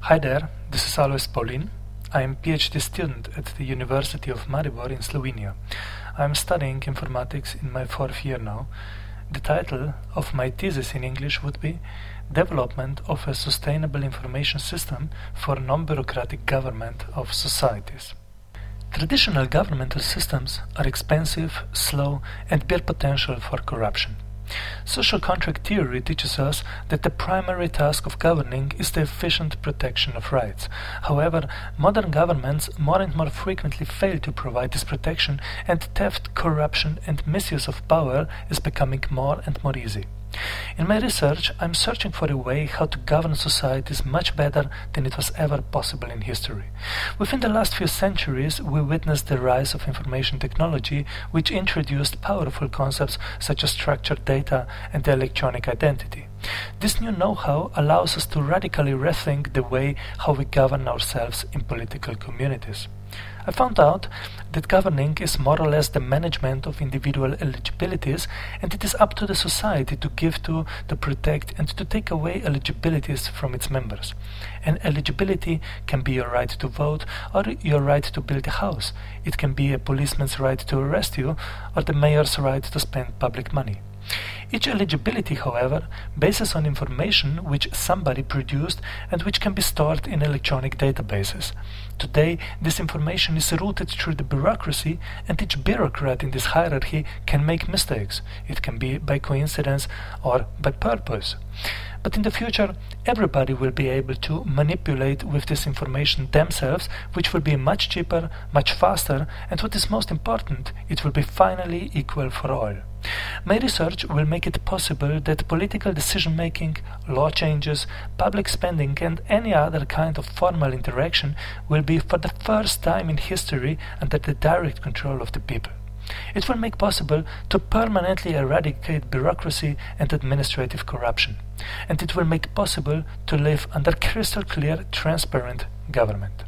Hi there, this is Alois Paulin. I am a PhD student at the University of Maribor in Slovenia. I am studying informatics in my fourth year now. The title of my thesis in English would be Development of a Sustainable Information System for Non-Bureaucratic Government of Societies. Traditional governmental systems are expensive, slow, and bear potential for corruption. Social contract theory teaches us that the primary task of governing is the efficient protection of rights. However, modern governments more and more frequently fail to provide this protection, and theft, corruption, and misuse of power is becoming more and more easy. In my research, I'm searching for a way how to govern societies much better than it was ever possible in history. Within the last few centuries, we witnessed the rise of information technology, which introduced powerful concepts such as structured data and the electronic identity. This new know-how allows us to radically rethink the way how we govern ourselves in political communities. I found out that governing is more or less the management of individual eligibilities, and it is up to the society to give to protect, and to take away eligibilities from its members. An eligibility can be your right to vote or your right to build a house. It can be a policeman's right to arrest you or the mayor's right to spend public money. Each eligibility, however, bases on information which somebody produced and which can be stored in electronic databases. Today, this information is routed through the bureaucracy, and each bureaucrat in this hierarchy can make mistakes. It can be by coincidence or by purpose. But in the future, everybody will be able to manipulate with this information themselves, which will be much cheaper, much faster, and what is most important, it will be finally equal for all. My research will make it possible that political decision-making, law changes, public spending, and any other kind of formal interaction will be for the first time in history under the direct control of the people. It will make possible to permanently eradicate bureaucracy and administrative corruption, and it will make possible to live under crystal clear, transparent government.